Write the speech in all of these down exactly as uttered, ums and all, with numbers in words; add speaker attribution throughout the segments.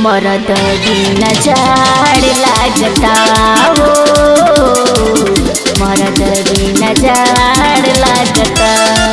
Speaker 1: मरद बिना झाड़ लागता हो, मरद बिना झाड़ लागता।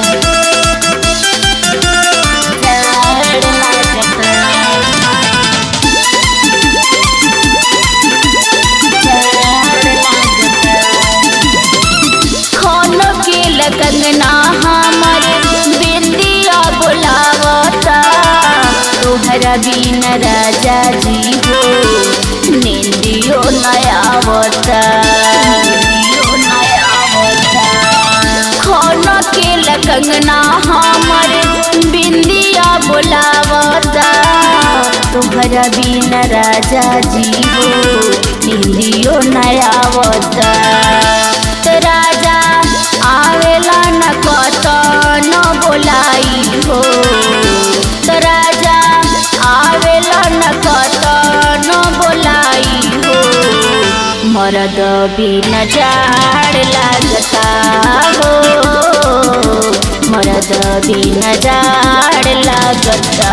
Speaker 1: कंगना हमर बिंदिया बुलावता, तोहरा बिन राजा जी हो निंदियो नयावता। खाना के कंगना हमर बिंदिया बुलावता, तोहरा बिन राजा जी हो निंदियो नयावता। राजा आवेला न कत न बोलाई हो, तो राजा आवेला न कत न बोलाई हो, मरद बिना झाड़ लागता हो, मरद बिना झाड़ लागता।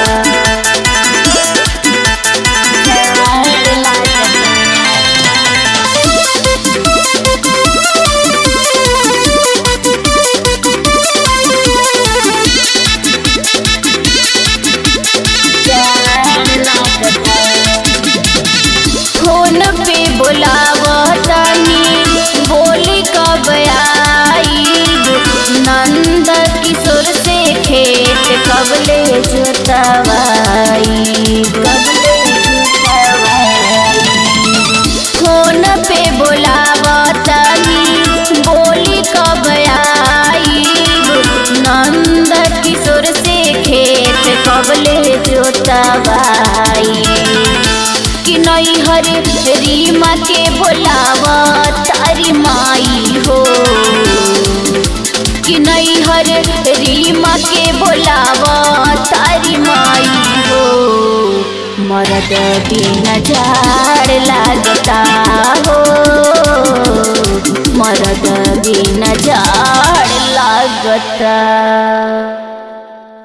Speaker 1: फोन पे बुलावतानी बोली कब आईब, नंद किशोर से खेत कबले जोतवाई। फोन पे बुलावतानी बोली कब आईब, नंद किशोर से खेत कबले जोतवाई। कि नैहर रीमा के बोलावा तारी माई हो, कि नैहर रीमा के बोलावा तारी माई हो, मरद बिना झाड़ लागता हो, मरद बिना झाड़ लागता।